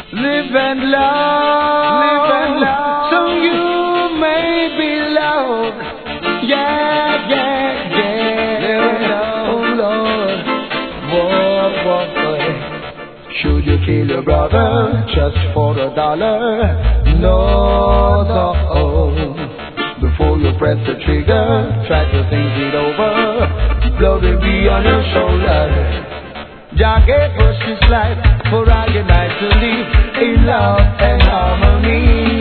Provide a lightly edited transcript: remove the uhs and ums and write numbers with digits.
Live and love, so you may be loved. Yeah, yeah, yeah. Oh Lord, whoa, boy. Should you kill your brother just for $1? No, no. Before you press the trigger, try to think it over. Blood will be on your shoulder. Jah gave us His life for I and I to live in love and harmony.